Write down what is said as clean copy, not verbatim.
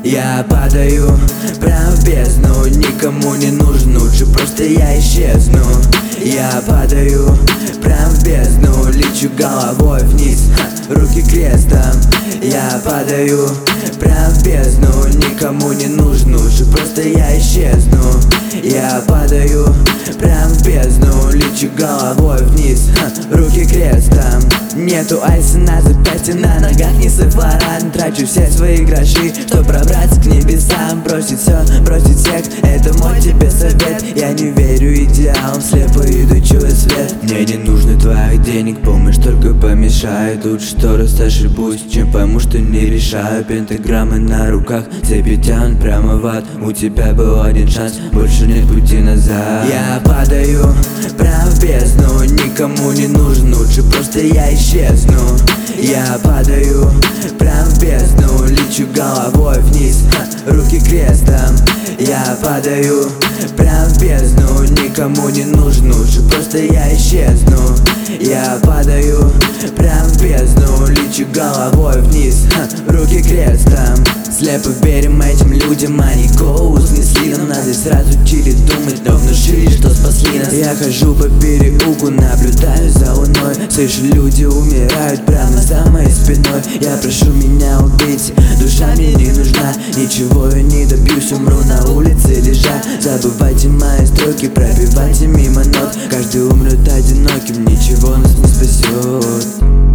Я падаю прям в бездну, никому не нужен, лучше просто я исчезну. Я падаю прям в бездну, лечу головой вниз, руки крестом. Я падаю прям в бездну, никому не нужен, лучше просто я исчезну. Я падаю прям в бездну, лечу головой вниз, руки крестом. Нету айса на запястье, на ногах не Сефлоран. Трачу все свои гроши, чтоб пробраться к небесам. Бросить все, бросить всех, это мой тебе совет. Я не верю идеалам, слепо иду, чую свет. Мне не нужно твоих денег, помощь только помешает. Лучше 100 раз ошибусь, чем пойму, что не решаю. Пентаграммы на руках, цепи тянут прямо в ад. У тебя был один шанс, больше нет пути назад. Я падаю прям в бездну, никому не нужен, лучше просто я исчезну. Я падаю прям в бездну, лечу головой вниз, руки крестом. Я падаю прям в бездну, никому не нужен, лучше просто я исчезну. Я падаю прям в бездну, лечу головой вниз, руки крестом. Слепо верим этим людям, они голову снесли. Но нас здесь сразу учили думать, но внушили, что спасли нас. Я хожу по переулку, наблюдаю за луной. Слышу, люди умирают прямо за моей спиной. Я прошу меня убить, душа мне не нужна. Ничего я не добьюсь, умру на улице лежа. Забывайте мои строки, пробивайте мимо нот. Каждый умрет одиноким, ничего нас не спасет.